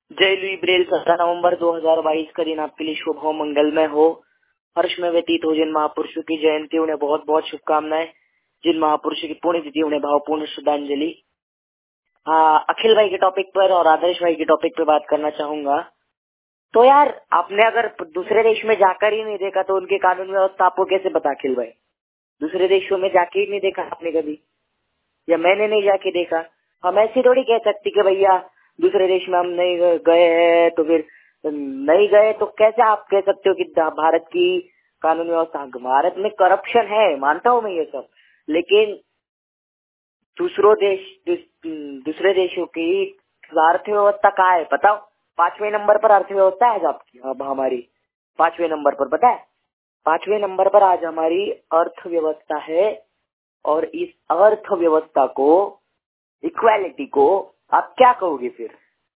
जय Louis Braille 17 नवंबर 2022 का दिन आपके लिए शुभ हो, मंगलमय हो, हर्ष में व्यतीत हो। जिन महापुरुषों की जयंती उन्हें बहुत बहुत शुभकामनाएं। जिन महापुरुषों की पुण्यतिथि उन्हें भावपूर्ण श्रद्धांजलि। अखिल भाई के टॉपिक पर और आदर्श भाई के टॉपिक पे बात करना चाहूंगा। तो यार, आपने अगर दूसरे देश में जाकर ही नहीं देखा तो उनके कानून व्यवस्था आपको कैसे पता? अखिल भाई, दूसरे देशों में जाके ही नहीं देखा आपने कभी, या मैंने नहीं जाके देखा। हम ऐसी थोड़ी कह सकते कि भैया दूसरे देश में हम नहीं गए हैं तो फिर नहीं गए। तो कैसे आप कह सकते हो कि भारत की कानून व्यवस्था? भारत में करप्शन है, मानता हूँ मैं ये सब, लेकिन दूसरे देशों की अर्थव्यवस्था कहाँ है बताओ? 5वें नंबर पर अर्थव्यवस्था है आज आपकी। अब हमारी 5वें नंबर पर, पता है, 5वें नंबर पर आज हमारी अर्थव्यवस्था है। और इस अर्थव्यवस्था को, इक्वालिटी को आप क्या कहोगे फिर?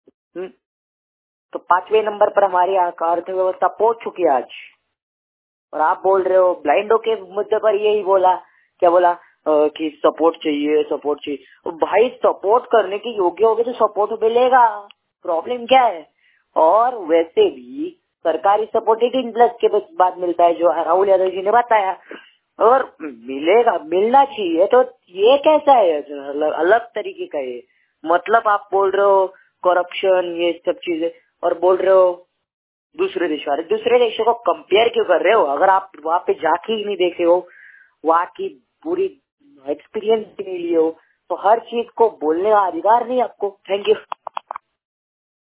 तो 5वें नंबर पर हमारी अर्थव्यवस्था पहुंच चुकी है आज, और आप बोल रहे हो ब्लाइंडो के मुद्दे पर यही बोला, क्या बोला कि सपोर्ट चाहिए, सपोर्ट चाहिए। तो भाई, सपोर्ट करने के योग्य होगे तो सपोर्ट मिलेगा, प्रॉब्लम क्या है? और वैसे भी सरकारी सपोर्ट 18+ के बाद मिलता है, जो राहुल यादव जी ने बताया, और मिलेगा, मिलना चाहिए। तो ये कैसा है? अलग तरीके का ये मतलब आप बोल रहे हो करप्शन, ये सब चीजें, और बोल रहे हो दूसरे देशों। अरे दूसरे देशों को कंपेयर क्यों कर रहे हो? अगर आप वहाँ पे जाके ही नहीं देखे हो, वहाँ की पूरी एक्सपीरियंस नहीं लिए हो, तो हर चीज को बोलने का अधिकार नहीं आपको। Thank you.